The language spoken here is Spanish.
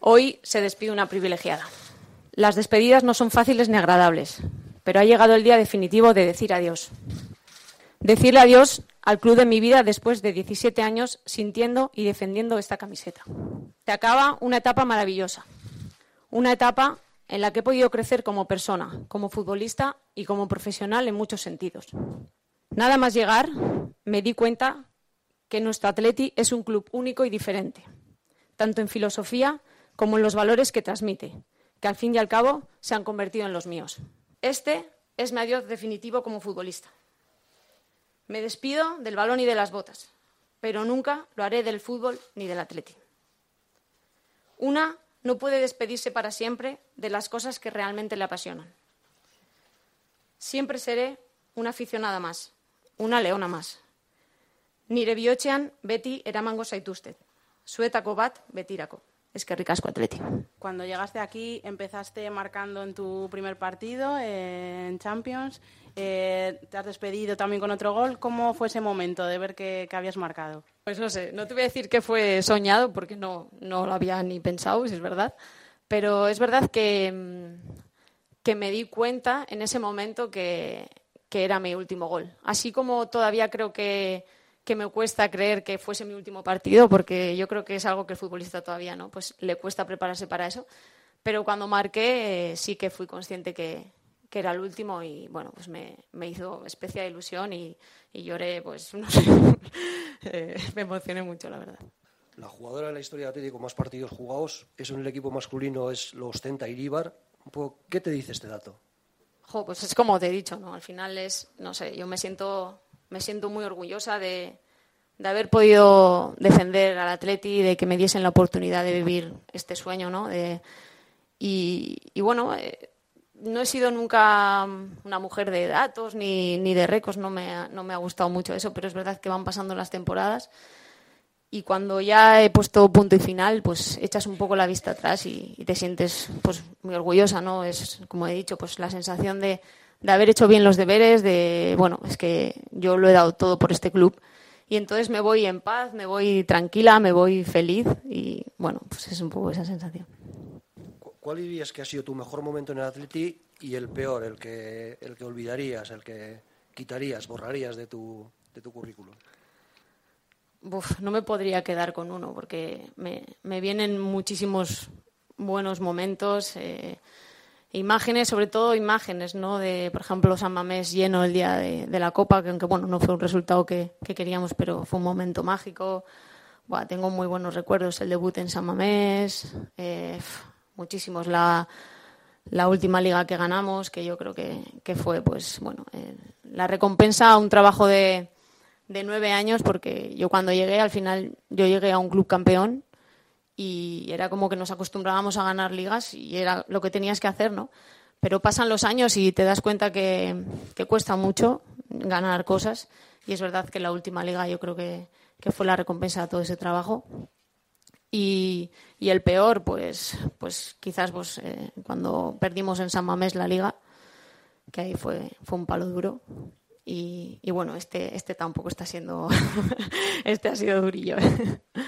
Hoy se despide una privilegiada. Las despedidas no son fáciles ni agradables, pero ha llegado el día definitivo de decir adiós. Decirle adiós al club de mi vida después de 17 años sintiendo y defendiendo esta camiseta. Se acaba una etapa maravillosa, una etapa en la que he podido crecer como persona, como futbolista y como profesional en muchos sentidos. Nada más llegar, me di cuenta que nuestro Atleti es un club único y diferente, tanto en filosofía como en los valores que transmite, que al fin y al cabo se han convertido en los míos. Este es mi adiós definitivo como futbolista. Me despido del balón y de las botas, pero nunca lo haré del fútbol ni del Atleti. Una no puede despedirse para siempre de las cosas que realmente le apasionan. Siempre seré una aficionada más, una leona más. Nire bihotzean beti eramango zaituztet. Zuetako bat betirako. Eskerrik asko, Atleti. Cuando llegaste aquí, empezaste marcando en tu primer partido en Champions. Te has despedido también con otro gol. ¿Cómo fue ese momento de ver que habías marcado? Pues no sé, no te voy a decir que fue soñado porque no lo había ni pensado, si es verdad. Pero es verdad que me di cuenta en ese momento que era mi último gol. Así como todavía creo que me cuesta creer que fuese mi último partido, porque yo creo que es algo que el futbolista todavía no, pues le cuesta prepararse para eso. Pero cuando marqué sí que fui consciente que era el último y bueno, pues me hizo especial ilusión y lloré, pues no sé, me emocioné mucho, la verdad. La jugadora de la historia de Atlético con más partidos jugados, eso en el equipo masculino lo ostenta Iríbar. ¿Qué te dice este dato? Pues es como te he dicho, ¿no? Al final es, no sé, yo me siento muy orgullosa de haber podido defender al Atleti, de que me diesen la oportunidad de vivir este sueño, ¿no? Y bueno, no he sido nunca una mujer de datos ni de récords, no me ha gustado mucho eso, pero es verdad que van pasando las temporadas y cuando ya he puesto punto y final, pues echas un poco la vista atrás y te sientes pues muy orgullosa, ¿no? Es, como he dicho, pues la sensación de haber hecho bien los deberes, bueno, es que yo lo he dado todo por este club y entonces me voy en paz, me voy tranquila, me voy feliz y bueno, pues es un poco esa sensación. ¿Cuál dirías que ha sido tu mejor momento en el Atleti y el peor, el que olvidarías, el que quitarías, borrarías de tu currículum? No me podría quedar con uno porque me vienen muchísimos buenos momentos, imágenes, sobre todo imágenes, ¿no? De, por ejemplo, San Mamés lleno el día de la Copa, que aunque bueno, no fue un resultado que queríamos, pero fue un momento mágico. Tengo muy buenos recuerdos, el debut en San Mamés, muchísimos. La última liga que ganamos, que yo creo que fue, pues bueno, la recompensa a un trabajo de 9 años, porque yo cuando llegué, al final, yo llegué a un club campeón y era como que nos acostumbrábamos a ganar ligas y era lo que tenías que hacer, ¿no? Pero pasan los años y te das cuenta que cuesta mucho ganar cosas y es verdad que la última liga yo creo que fue la recompensa a todo ese trabajo. Y el peor, pues quizás cuando perdimos en San Mamés la liga, que ahí fue un palo duro. Y bueno, este tampoco está siendo... este ha sido durillo.